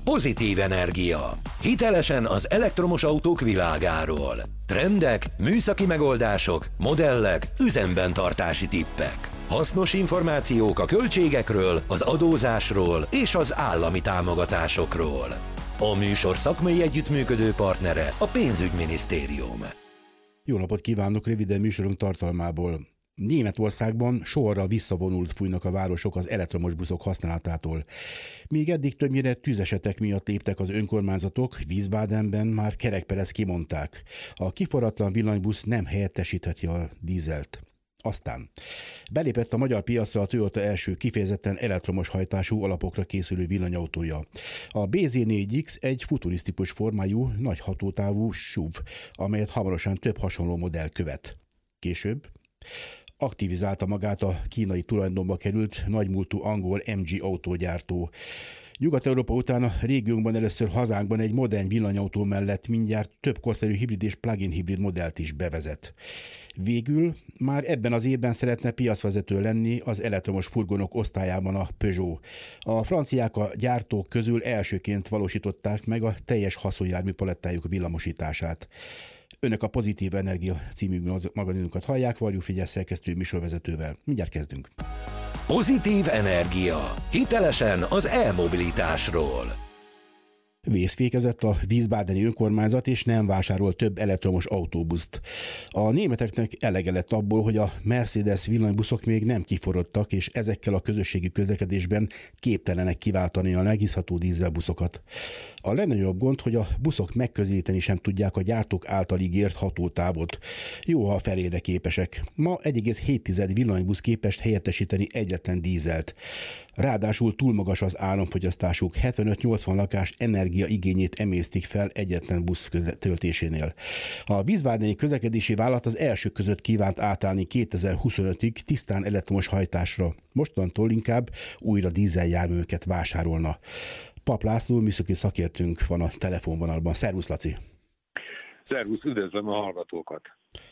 Pozitív Energia. Hitelesen az elektromos autók világáról. Trendek, műszaki megoldások, modellek, üzemben tartási tippek. Hasznos információk a költségekről, az adózásról és az állami támogatásokról. A műsor szakmai együttműködő partnere a Pénzügyminisztérium. Jó napot kívánok, röviden műsorunk tartalmából. Németországban sorra visszavonult fújnak a városok az elektromos buszok használatától. Míg eddig többnyire tűzesetek miatt léptek az önkormányzatok, Wiesbadenben már kerekperec kimondták. A kiforratlan villanybusz nem helyettesítheti a dízelt. Aztán belépett a magyar piacra a Toyota első kifejezetten elektromos hajtású alapokra készülő villanyautója. A BZ4X egy futurisztikus formájú, nagy hatótávú SUV, amelyet hamarosan több hasonló modell követ. Később aktivizálta magát a kínai tulajdonba került nagymúltú angol MG autógyártó. Nyugat-Európa után a régiónkban először hazánkban egy modern villanyautó mellett mindjárt több korszerű hibrid és plug-in hibrid modellt is bevezet. Végül már ebben az évben szeretne piacvezető lenni az elektromos furgonok osztályában a Peugeot. A franciák a gyártók közül elsőként valósították meg a teljes haszonjármű palettájuk villamosítását. Önök a Pozitív Energia című magazinunkat hallják, Varjú Figyelj szerkesztő műsorvezetővel. Mindjárt kezdünk. Pozitív Energia. Hitelesen az e-mobilitásról. Vészfékezett a wiesbadeni önkormányzat, és nem vásárol több elektromos autóbuszt. A németeknek elege lett abból, hogy a Mercedes villanybuszok még nem kiforrottak, és ezekkel a közösségi közlekedésben képtelenek kiváltani a megbízható dízelbuszokat. A legnagyobb gond, hogy a buszok megközelíteni sem tudják a gyártók által ígért hatótávot. Jó, ha felére képesek. Ma 1,7 villanybusz képes helyettesíteni egyetlen dízelt. Ráadásul túl magas az áramfogyasztásuk, 75-80 lakás energiaigényét emésztik fel egyetlen busz töltésénél. A wiesbadeni közlekedési vállalat az első között kívánt átállni 2025-ig tisztán elektromos hajtásra. Mostantól inkább újra dízeljárműveket vásárolna. Pap László, műszaki szakértőnk van a telefonvonalban. Szervusz, Laci! Szervusz, üdvözlöm a hallgatókat!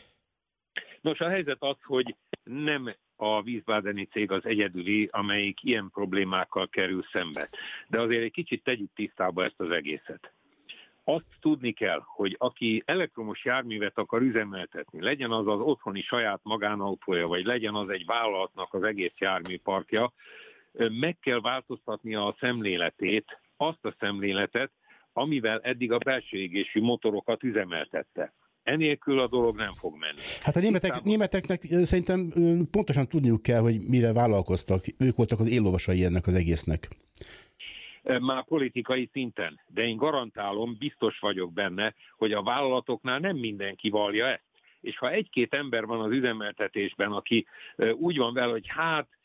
Nos, a helyzet az, hogy nem a wiesbadeni cég az egyedüli, amelyik ilyen problémákkal kerül szembe. De azért egy kicsit tegyük tisztába ezt az egészet. Azt tudni kell, hogy aki elektromos járművet akar üzemeltetni, legyen az az otthoni saját magánautója, vagy legyen az egy vállalatnak az egész járműparkja, meg kell változtatnia a szemléletét, azt a szemléletet, amivel eddig a belső égésű motorokat üzemeltette. Enélkül a dolog nem fog menni. Hát a németeknek szerintem pontosan tudniuk kell, hogy mire vállalkoztak. Ők voltak az éllovasai ennek az egésznek. Már politikai szinten, de én garantálom, biztos vagyok benne, hogy a vállalatoknál nem mindenki vallja ezt. És ha egy-két ember van az üzemeltetésben, aki úgy van vele, hogy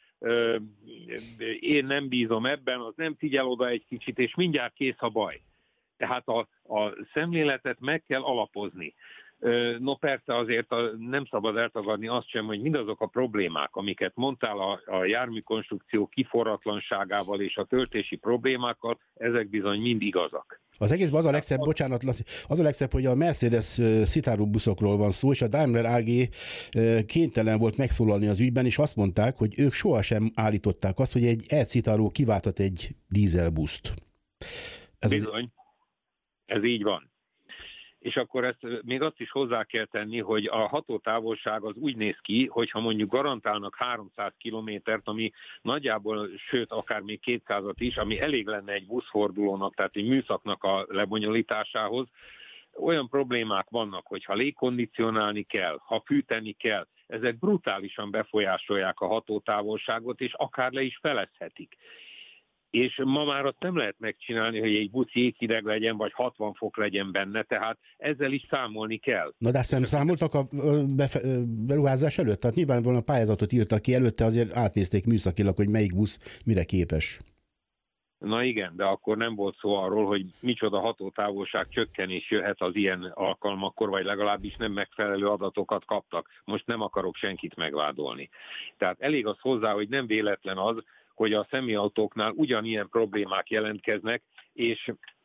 én nem bízom ebben, az nem figyel oda egy kicsit, és mindjárt kész a baj. Tehát a szemléletet meg kell alapozni. No persze azért nem szabad eltagadni azt sem, hogy mindazok a problémák, amiket mondtál a járműkonstrukció kiforratlanságával és a töltési problémákkal, ezek bizony mind igazak. Az egészben az a legszebb, bocsánat, az a legszebb, hogy a Mercedes Citaro buszokról van szó, és a Daimler AG kénytelen volt megszólalni az ügyben, és azt mondták, hogy ők sohasem állították azt, hogy egy e-Citaro kiváltat egy dízelbuszt. Bizony, ez így van. És akkor ezt még azt is hozzá kell tenni, hogy a hatótávolság az úgy néz ki, hogyha mondjuk garantálnak 300 kilométert, ami nagyjából, sőt akár még 200-at is, ami elég lenne egy buszfordulónak, tehát egy műszaknak a lebonyolításához, olyan problémák vannak, hogy ha légkondicionálni kell, ha fűteni kell, ezek brutálisan befolyásolják a hatótávolságot, és akár le is felezhetik. És ma már azt nem lehet megcsinálni, hogy egy busz jéghideg legyen, vagy 60 fok legyen benne, tehát ezzel is számolni kell. Na de azt nem számoltak a beruházás előtt? Tehát nyilvánvalóan a pályázatot írtak ki, előtte azért átnézték műszakilag, hogy melyik busz mire képes. Na igen, de akkor nem volt szó arról, hogy micsoda hatótávolság csökkenés jöhet az ilyen alkalmakkor, vagy legalábbis nem megfelelő adatokat kaptak. Most nem akarok senkit megvádolni. Tehát elég az hozzá, hogy nem véletlen az, hogy a személyautóknál ugyanilyen problémák jelentkeznek, és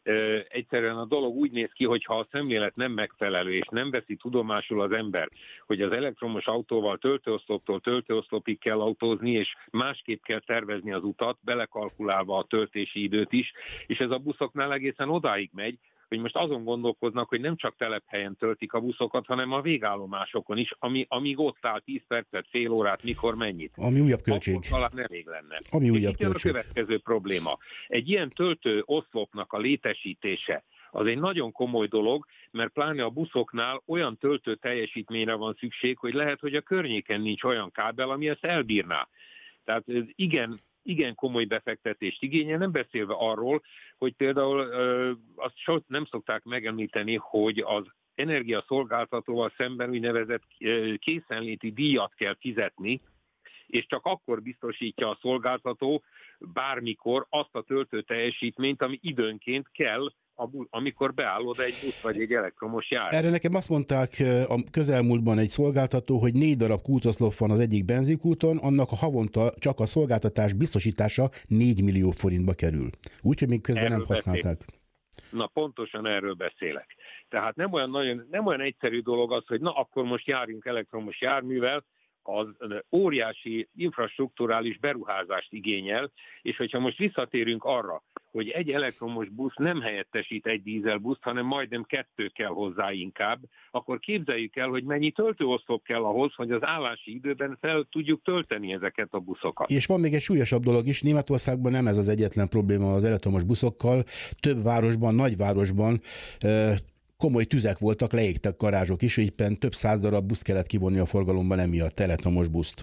Egyszerűen a dolog úgy néz ki, hogy ha a szemlélet nem megfelelő, és nem veszi tudomásul az ember, hogy az elektromos autóval töltőoszloptól töltőoszlopig kell autózni, és másképp kell tervezni az utat, belekalkulálva a töltési időt is, és ez a buszoknál egészen odáig megy, hogy most azon gondolkoznak, hogy nem csak telephelyen töltik a buszokat, hanem a végállomásokon is, amíg ott áll 10 percet, fél órát, mikor mennyit. Ami újabb költség. Akkor talán elég lenne. Ami újabb itt jön a következő probléma. Egy ilyen töltő oszlopnak a létesítése az egy nagyon komoly dolog, mert pláne a buszoknál olyan töltő teljesítményre van szükség, hogy lehet, hogy a környéken nincs olyan kábel, ami ezt elbírná. Tehát igen komoly befektetést igényel, nem beszélve arról, hogy például azt nem szokták megemlíteni, hogy az energiaszolgáltatóval szemben úgynevezett készenléti díjat kell fizetni, és csak akkor biztosítja a szolgáltató bármikor azt a töltő teljesítményt, ami időnként kell, amikor beáll oda egy busz vagy egy elektromos jármű. Erre nekem azt mondták a közelmúltban egy szolgáltató, hogy 4 darab kútoszlop van az egyik benzinkúton, annak a havonta csak a szolgáltatás biztosítása 4 millió forintba kerül. Úgyhogy még közben erről nem használták. Na, pontosan erről beszélek. Tehát nem olyan egyszerű dolog az, hogy na, akkor most járjunk elektromos járművel, az óriási infrastrukturális beruházást igényel, és hogyha most visszatérünk arra, hogy egy elektromos busz nem helyettesít egy dízelbuszt, hanem majdnem 2 kell hozzá inkább, akkor képzeljük el, hogy mennyi töltőoszlop kell ahhoz, hogy az állási időben fel tudjuk tölteni ezeket a buszokat. És van még egy súlyosabb dolog is, Németországban nem ez az egyetlen probléma az elektromos buszokkal, több városban, nagyvárosban komoly tüzek voltak, leégtek garázsok is, éppen több 100 darab busz kellett kivonni a forgalomban emiatt, elektromos buszt.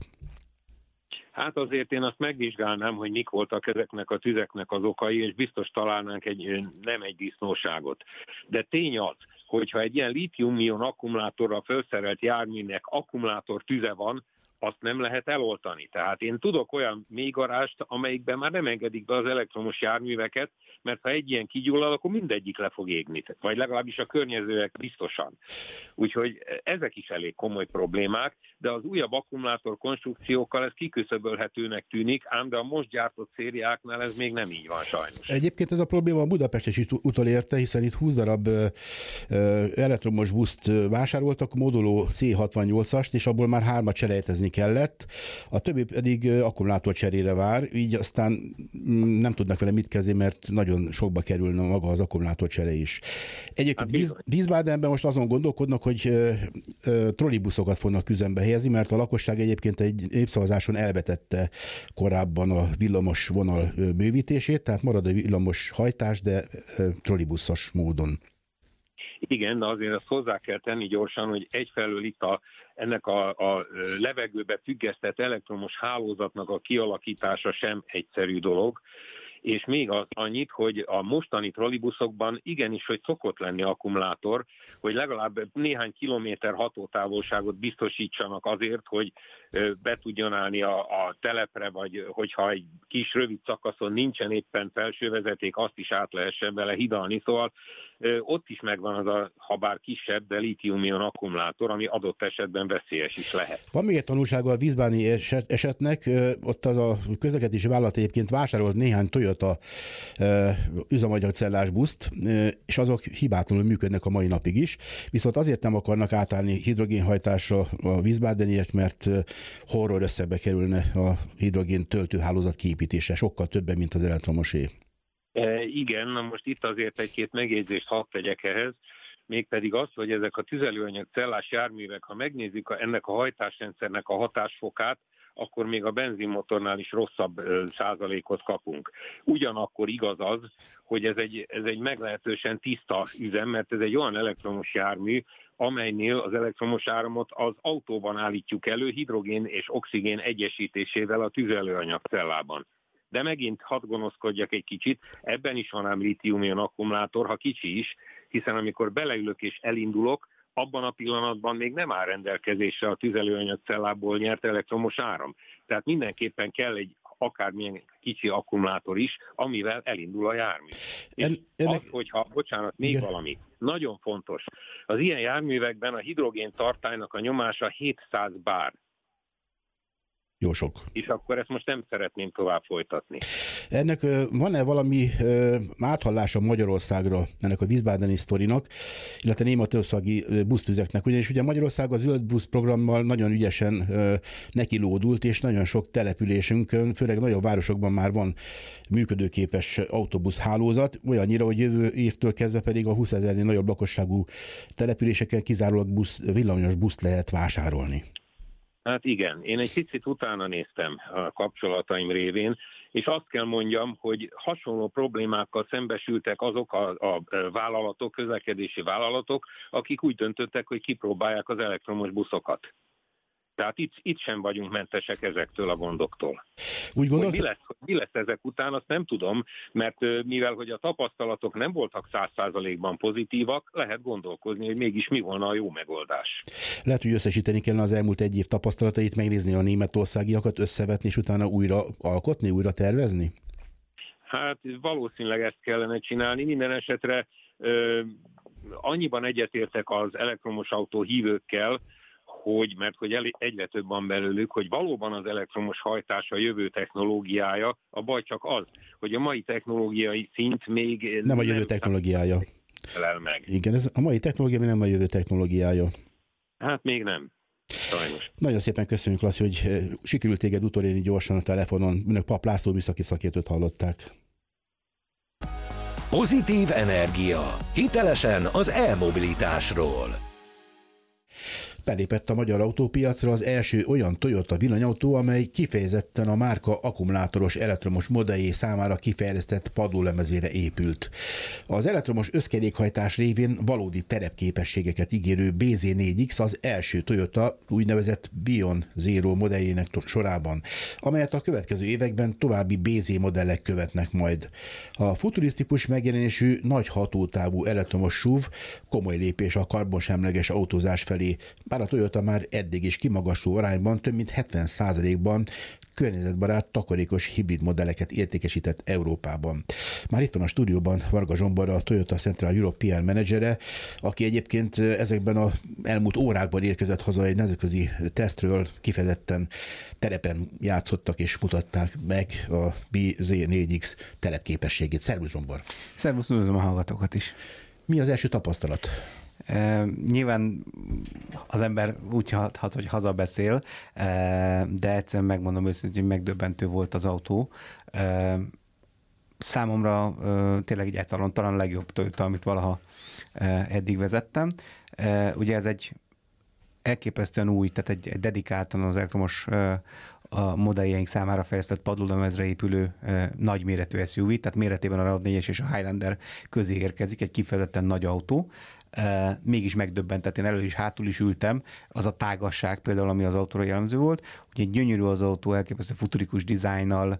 Hát azért én azt megvizsgálnám, hogy mik voltak ezeknek a tüzeknek az okai, és biztos találnánk nem egy disznóságot. De tény az, hogyha egy ilyen lítium-ion akkumulátorral felszerelt járműnek akkumulátor tüze van, azt nem lehet eloltani. Tehát én tudok olyan mélygarást, amelyikben már nem engedik be az elektromos járműveket, mert ha egy ilyen kigyullad, akkor mindegyik le fog égni. Vagy legalábbis a környezőek biztosan. Úgyhogy ezek is elég komoly problémák, de az újabb akkumulátor konstrukciókkal ez kiküszöbölhetőnek tűnik, ám de a most gyártott szériáknál ez még nem így van sajnos. Egyébként ez a probléma a Budapest is utolérte, hiszen itt 20 darab elektromos buszt vásároltak, moduló C68-ast, és abból már 3-at selejtezni kellett, a többi pedig akkumulátor cserére vár, így aztán nem tudnak vele mit kezdeni, mert nagyon sokba kerülne maga az akkumulátor csere is. Egyébként Wiesbadenben most azon gondolkodnak, hogy trollibuszokat fognak üzembe helyezni, mert a lakosság egyébként egy népszavazáson elvetette korábban a villamos vonal bővítését, tehát marad a villamos hajtás, de trollibuszos módon. Igen, de azért azt hozzá kell tenni gyorsan, hogy egyfelől itt ennek a levegőbe függesztett elektromos hálózatnak a kialakítása sem egyszerű dolog, és még annyit, hogy a mostani trollibuszokban igenis, hogy szokott lenni akkumulátor, hogy legalább néhány kilométer hatótávolságot biztosítsanak azért, hogy be tudjon állni a telepre, vagy hogyha egy kis rövid szakaszon nincsen éppen felsővezeték, azt is át lehessen vele hidalni. Szóval ott is megvan az a, ha bár kisebb, de lítium-ion akkumulátor, ami adott esetben veszélyes is lehet. Van még egy tanulsága a wiesbadeni esetnek, ott az a közlekedési vállalat egyébként vásárolt néhány Toyota üzemanyagcellás buszt, és azok hibátlanul működnek a mai napig is, viszont azért nem akarnak átállni hidrogénhajtásra a wiesbadeniek, mert horror összegbe kerülne a hidrogén töltőhálózat kiépítése, sokkal többen, mint az elektromosé. Igen, na most itt azért egy-két megjegyzést hadd tegyek ehhez, mégpedig az, hogy ezek a tüzelőanyag cellás járművek, ha megnézzük ennek a hajtásrendszernek a hatásfokát, akkor még a benzinmotornál is rosszabb százalékot kapunk. Ugyanakkor igaz az, hogy ez egy meglehetősen tiszta üzem, mert ez egy olyan elektromos jármű, amelynél az elektromos áramot az autóban állítjuk elő hidrogén és oxigén egyesítésével a tüzelőanyag cellában. De megint hadd gonoszkodjak egy kicsit, ebben is van ám lítium-ion akkumulátor, ha kicsi is, hiszen amikor beleülök és elindulok, abban a pillanatban még nem áll rendelkezésre a tüzelőanyag cellából nyert elektromos áram. Tehát mindenképpen kell egy akármilyen kicsi akkumulátor is, amivel elindul a jármű. Az, hogyha, bocsánat, még valami, nagyon fontos. Az ilyen járművekben a hidrogén tartálynak a nyomása 700 bár. Jó sok. És akkor ezt most nem szeretném tovább folytatni. Ennek van-e valami áthallása Magyarországra, ennek a Wiesbadeni sztorinak, illetve németországi busztüzeknek? Ugyanis ugye Magyarország a zöld busz programmal nagyon ügyesen nekilódult, és nagyon sok településünkön, főleg nagyobb városokban már van működőképes autóbuszhálózat, olyannyira, hogy jövő évtől kezdve pedig a 20 000-nél nagyobb lakosságú településeken kizárólag villamos buszt lehet vásárolni. Hát igen, én egy picit utána néztem a kapcsolataim révén, és azt kell mondjam, hogy hasonló problémákkal szembesültek azok a vállalatok, közlekedési vállalatok, akik úgy döntöttek, hogy kipróbálják az elektromos buszokat. Tehát itt sem vagyunk mentesek ezektől a gondoktól. Úgy gondolod? Mi lesz ezek után, azt nem tudom, mert mivel hogy a tapasztalatok nem voltak 100%-ban pozitívak, lehet gondolkozni, hogy mégis mi volna a jó megoldás. Lehet, hogy összesíteni kellene az elmúlt egy év tapasztalatait, megnézni a németországiakat, összevetni, és utána újra alkotni, újra tervezni? Hát valószínűleg ezt kellene csinálni. Minden esetre annyiban egyetértek az elektromos autó hívőkkel, mert egyre több van belőlük, hogy valóban az elektromos hajtás a jövő technológiája, a baj csak az, hogy a mai technológiai szint még nem a jövő technológiája. Felel meg. Igen, ez a mai technológia nem a jövő technológiája. Hát még nem. Sajnos. Nagyon szépen köszönjük, Laci, hogy sikerült téged utolérni gyorsan a telefonon. Önök Pap László műszaki szakértőt hallották. Pozitív energia. Hitelesen az e-mobilitásról. Belépett a magyar autópiacra az első olyan Toyota villanyautó, amely kifejezetten a márka akkumulátoros elektromos modelljé számára kifejlesztett padlólemezére épült. Az elektromos összkerékhajtás révén valódi terepképességeket ígérő BZ4X az első Toyota úgynevezett Beyond Zero modelljének sorában, amelyet a következő években további BZ modellek követnek majd. A futurisztikus megjelenésű nagy hatótávú elektromos SUV komoly lépés a karbonsemleges autózás felé, bár a Toyota már eddig is kimagasló arányban több mint 70%-ban környezetbarát, takarékos hibrid modelleket értékesített Európában. Már itt van a stúdióban Varga Zsombor, a Toyota Central Europe PR menedzsere, aki egyébként ezekben az elmúlt órákban érkezett haza egy nemzetközi tesztről, kifejezetten terepen játszottak és mutatták meg a BZ4X terepképességét. Szervusz Zsombor! Szervusz, üdvözlöm a hallgatókat is! Mi az első tapasztalat? Nyilván az ember úgy hathat, hogy hazabeszél, de egyszerűen megmondom őszintén, hogy megdöbbentő volt az autó. Számomra tényleg egyáltalán talán a legjobb Toyota, amit valaha eddig vezettem. Ugye ez egy elképesztően új, tehát egy dedikáltan az elektromos a modelljeink számára fejlesztett padlólemezre épülő nagyméretű SUV, tehát méretében a RAV4-es és a Highlander közé érkezik, egy kifejezetten nagy autó. Mégis megdöbbentett, én elő is, hátul is ültem, az a tágasság például, ami az autóra jellemző volt. Ugye gyönyörű az autó, elképesztő futurikus dizájnnal,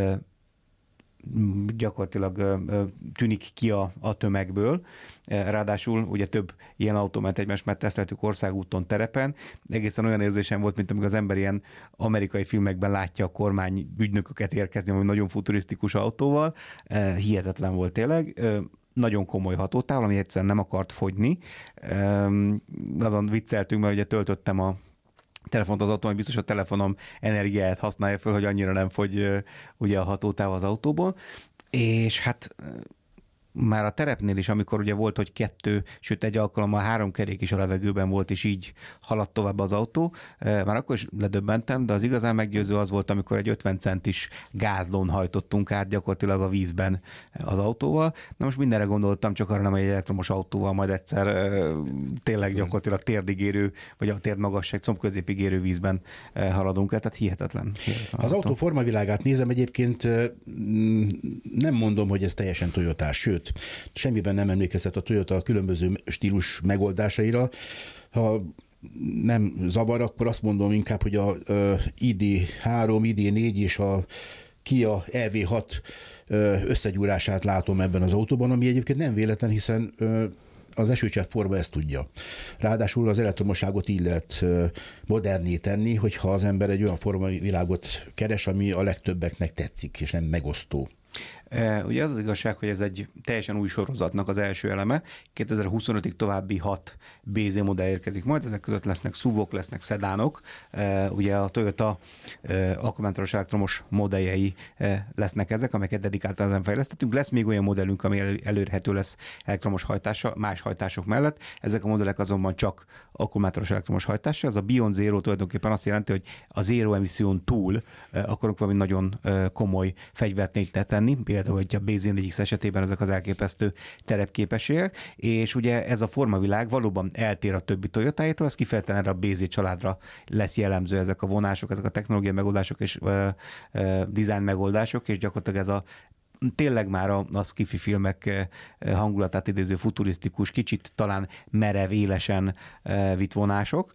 gyakorlatilag tűnik ki a tömegből. Ráadásul ugye több ilyen autó ment egymást, mert teszteltük országúton, terepen. Egészen olyan érzésem volt, mint amikor az ember ilyen amerikai filmekben látja a kormány ügynököket érkezni, ami nagyon futurisztikus autóval. Hihetetlen volt tényleg. Nagyon komoly hatótávol, ami egyszerűen nem akart fogyni. Azon vicceltünk, mert ugye töltöttem a telefont az autón, hogy biztos a telefonom energiáját használja föl, hogy annyira nem fogy ugye a hatótáv az autóból. És hát már a terepnél is, amikor ugye volt, hogy 2, sőt egy alkalommal 3 kerék is a levegőben volt, és így haladt tovább az autó. Már akkor is ledöbbentem, de az igazán meggyőző az volt, amikor egy 50 centis gázlón hajtottunk át gyakorlatilag a vízben az autóval. Na most mindenre gondoltam, csak arra nem, hogy egy elektromos autóval majd egyszer tényleg gyakorlatilag térdigérő, vagy a térdmagasság combközépig érő vízben haladunk el, tehát hihetetlen az autó formavilágát nézem, egyébként nem mondom, hogy ez teljesen Toyotás, sőt, semmiben nem emlékeztet a Toyota a különböző stílus megoldásaira. Ha nem zavar, akkor azt mondom inkább, hogy a ID3, ID4 és a Kia EV6 összegyúrását látom ebben az autóban, ami egyébként nem véletlen, hiszen az esőcsepp forma ezt tudja. Ráadásul az elektromosságot így lehet moderné tenni, hogyha az ember egy olyan formavilágot keres, ami a legtöbbeknek tetszik, és nem megosztó. Ugye az igazság, hogy ez egy teljesen új sorozatnak az első eleme. 2025-ig további 6 BZ modell érkezik majd, ezek között lesznek SUV-ok, lesznek szedánok. Ugye a Toyota akkumulátoros elektromos modelljei lesznek ezek, amelyeket dedikáltan fejlesztettünk. Lesz még olyan modellünk, ami elérhető lesz elektromos hajtással, más hajtások mellett. Ezek a modellek azonban csak akkumulátoros elektromos hajtással. Ez a Beyond Zero tulajdonképpen azt jelenti, hogy a zero emisszión túl akarunk valami nagyon komoly fegyvert tenni, például hogy a BZ4X esetében ezek az elképesztő terepképességek, és ugye ez a formavilág valóban eltér a többi Toyotájától, ez kifejezetten erre a BZ családra lesz jellemző, ezek a vonások, ezek a technológiai megoldások és design megoldások, és gyakorlatilag ez a tényleg már a sci-fi filmek hangulatát idéző futurisztikus, kicsit talán merev, élesen vitt vonások.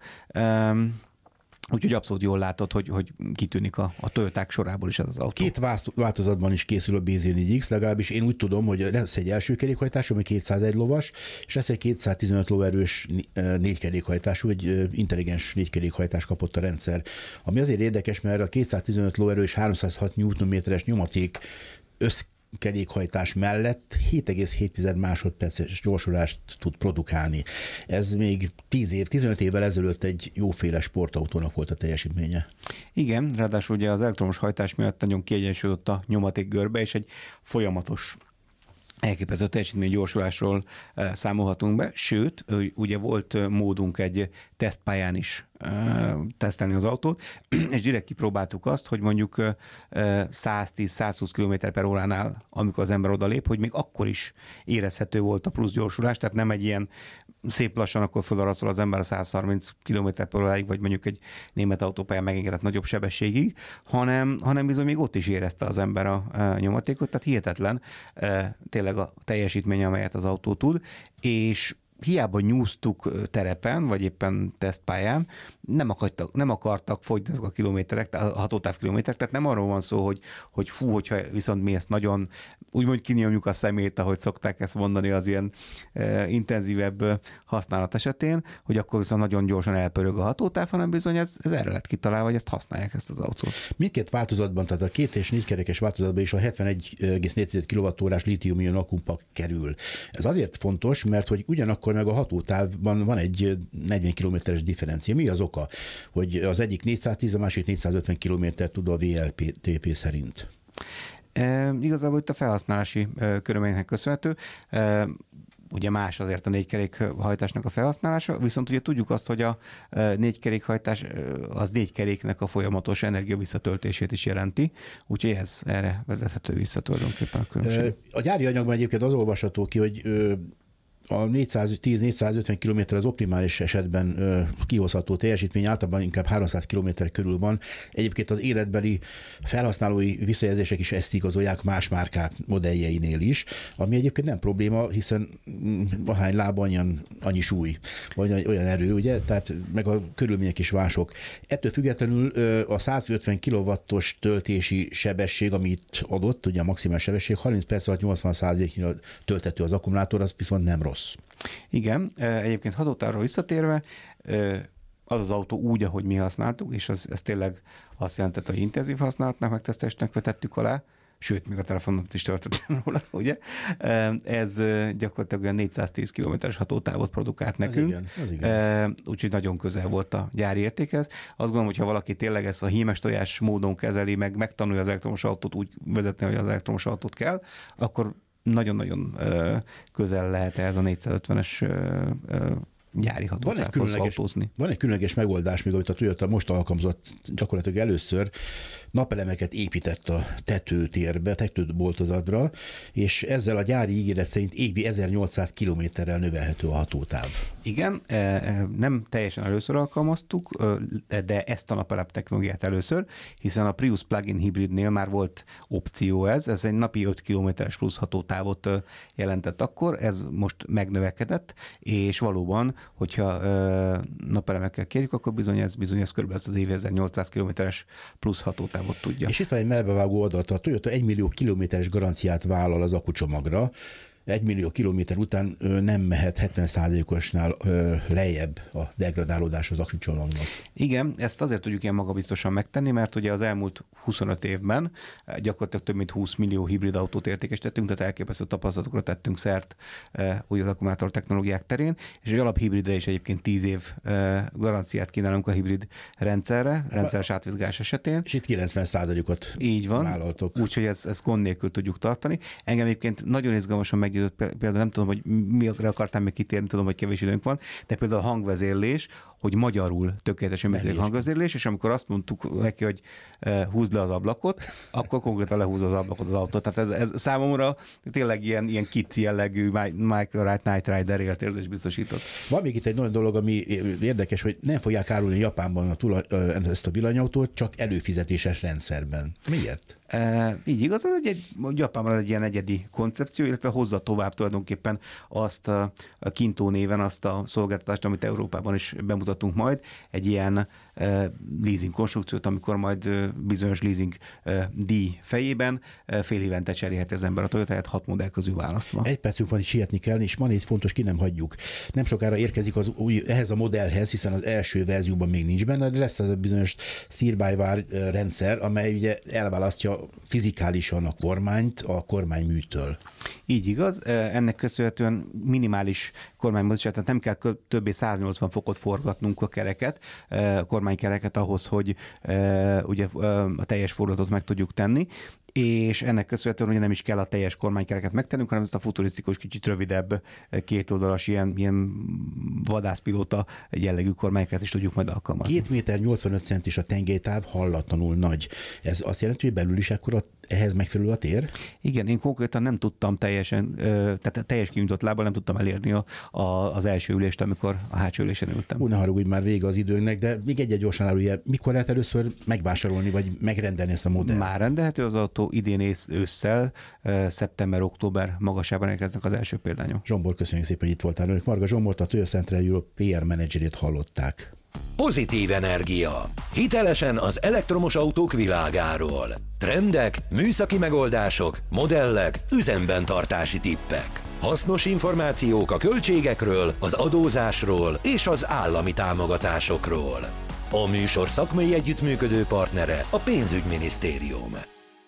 Úgyhogy abszolút jól látod, hogy kitűnik a Toyoták sorából is ez az autó. Két változatban is készül a BZ4X, legalábbis én úgy tudom, hogy lesz egy első kerékhajtású, ami 201 lovas, és lesz egy 215 lóerős négykerékhajtású, egy intelligens négykerékhajtás kapott a rendszer. Ami azért érdekes, mert a 215 lóerős 306 Nm-es nyomaték kerékhajtás mellett 7,7 másodperces gyorsulást tud produkálni. Ez még 15 évvel ezelőtt egy jóféle sportautónak volt a teljesítménye. Igen, ráadásul ugye az elektromos hajtás miatt nagyon kiegyensúlyozott a nyomaték görbe, és egy folyamatos elképesztő teljesítmény gyorsulásról számolhatunk be, sőt, ugye volt módunk egy tesztpályán is tesztelni az autót, és direkt kipróbáltuk azt, hogy mondjuk 110-120 km/h-nál, amikor az ember odalép, hogy még akkor is érezhető volt a plusz gyorsulás, tehát nem egy ilyen szép lassan akkor felaraszol az ember a 130 km/h-ig, vagy mondjuk egy német autópályán megengedett nagyobb sebességig, hanem bizony még ott is érezte az ember a nyomatékot, tehát hihetetlen tényleg a teljesítmény, amelyet az autó tud, és hiába nyúztuk terepen, vagy éppen tesztpályán, nem akartak fogyni azok a kilométerek, a hatótáv kilométerek, tehát nem arról van szó, hogy fú, hogyha viszont mi ezt nagyon úgymond kinyomjuk a szemét, ahogy szokták ezt mondani az ilyen intenzívebb használat esetén, hogy akkor viszont nagyon gyorsan elpörög a hatótáv, hanem bizony ez erre lett kitalálva, hogy ezt használják, ezt az autót. Mindkét változatban, tehát a 2 és 4 kerekes változatban is a 71,4 kWh lítium-ion akkumpak kerül. Ez azért fontos, mert hogy ugyanakkor meg a hatótávban van egy 40 km-es differencia. Mi az oka? Hogy az egyik 410, a másik 450 km tud a VLTP szerint. Igazából itt a felhasználási körülményeknek köszönhető. Ugye más azért a négykerékhajtásnak a felhasználása, viszont ugye tudjuk azt, hogy a négykerékhajtás az négy keréknek a folyamatos energia visszatöltését is jelenti, úgyhogy ez erre vezethető vissza tulajdonképpen a különbség. A gyári anyagban egyébként az olvasható ki, hogy a 410-450 km az optimális esetben kihozható teljesítmény, általában inkább 300 km körül van. Egyébként az életbeli felhasználói visszajelzések is ezt igazolják más márkák modelljeinél is, ami egyébként nem probléma, hiszen ahány lába, annyi súly, vagy olyan erő, ugye? Tehát meg a körülmények is mások. Ettől függetlenül a 150 kW-os töltési sebesség, amit adott, ugye a maximális sebesség, 30 perc alatt 80%-nyira tölthető az akkumulátor, az viszont nem rossz. Igen, egyébként hatótávról visszatérve, az autó úgy, ahogy mi használtuk, és ez tényleg azt jelentett, hogy intenzív használatnak, megtesztelésnek vetettük alá, sőt, még a telefonomat is töltöttem róla, ugye? Ez gyakorlatilag olyan 410 km-es hatótávot produkált nekünk. Az igen. Úgyhogy nagyon közel volt a gyári értékhez. Azt gondolom, hogy ha valaki tényleg ezt a hímes tojás módon kezeli, megtanulja az elektromos autót úgy vezetni, hogy az elektromos autót kell, akkor nagyon-nagyon közel lehet ez a 450-es gyári hatótávhoz autózni. Van egy különleges megoldás, még amit a Toyota most alkalmazott gyakorlatilag először, napelemeket épített a tetőtérbe, tetőboltozatra, és ezzel a gyári ígéret szerint évi 1800 kilométerrel növelhető a hatótáv. Igen, nem teljesen először alkalmaztuk, de ezt a napelem technológiát először, hiszen a Prius plug-in hibridnél már volt opció ez egy napi 5 kilométeres plusz hatótávot jelentett akkor, ez most megnövekedett, és valóban, hogyha napelemekkel kérjük, akkor bizony ez körülbelül az évi 1800 kilométeres plusz hatótávot tudja. És itt van egy melbevágó adat, a Toyota 1 millió kilométeres garanciát vállal az akkucsomagra, 1 millió kilométer után nem mehet 70%-osnál lejjebb a degradálódás az aksucsomagnak. Igen, ezt azért tudjuk ilyen magabiztosan megtenni, mert ugye az elmúlt 25 évben gyakorlatilag több mint 20 millió hibrid autót értékesítettünk, tehát elképesztő tapasztalatokra tettünk szert úgy az akkumulátor technológiák terén, és egy alaphibridre is egyébként 10 év garanciát kínálunk a hibrid rendszerre, rendszeres átvizsgás esetén. És itt 90%-ot így van, vállaltok. Úgyhogy ezt gond nélkül tudjuk tartani. Engem egyébként nagyon izgalmasan meggyőzött, például nem tudom, hogy mire akartam még kitérni, tudom, hogy kevés időnk van, de például a hangvezérlés, hogy magyarul tökéletesen működik a hangvezérlés, és amikor azt mondtuk neki, hogy húzd le az ablakot, akkor konkrétan lehúz az ablakot az autó. Tehát ez számomra tényleg ilyen kit jellegű Michael Knight Rider életérzés biztosított. Van még itt egy nagy dolog, ami érdekes, hogy nem fogják árulni Japánban ezt a villanyautót, csak előfizetéses rendszerben. Miért? Így igaz, Japánban egy ilyen egyedi koncepció, illetve hozza tovább tulajdonképpen azt a Kintó néven azt a szolgáltatást, amit Európában is bemutatunk majd, egy ilyen leasing konstrukciót, amikor majd bizonyos leasing díj fejében fél évente cserélheti az ember a Toyotáját 6 modell közül választva. Egy percünk van, itt sietni kell, és van egy fontos, ki nem hagyjuk. Nem sokára érkezik az új, ehhez a modellhez, hiszen az első verzióban még nincs benne, de lesz az a bizonyos steer-by-wire rendszer, amely ugye elválasztja fizikálisan a kormányt a kormányműtől. Így igaz, ennek köszönhetően minimális kormánymozgás, tehát nem kell többé 180 fokot forgatnunk a kereket, a kormánykereket ahhoz, hogy ugye a teljes fordulatot meg tudjuk tenni, és ennek köszönhetően ugye nem is kell a teljes kormánykereket megtennünk, hanem ezt a futurisztikus, kicsit rövidebb, kétoldalas ilyen vadászpilóta jellegű kormánykeret is tudjuk majd alkalmazni. 2 méter 85 centis a tengelytáv, hallatlanul nagy. Ez azt jelenti, hogy belül is akkor ehhez megfelelő a tér? Igen, én konkrétan nem tudtam teljesen, tehát teljes kinyújtott lábbal nem tudtam elérni az első ülést, amikor a hátsó ülésen ültem. Ne haragudj, már vége az időnek, de még egy gyorsan árulja, mikor lehet először megvásárolni, vagy megrendelni ezt a modellt? Már rendelhető az autó idén ősszel, szeptember-október magasában érkeznek az első példányok. Zsombor, köszönjük szépen, hogy itt voltál. Önök Varga Zsombort, a Toyo Central Europe PR menedzserét hallották. Pozitív energia. Hitelesen az elektromos autók világáról. Trendek, műszaki megoldások, modellek, üzemben tartási tippek. Hasznos információk a költségekről, az adózásról és az állami támogatásokról. A műsor szakmai együttműködő partnere a Pénzügyminisztérium.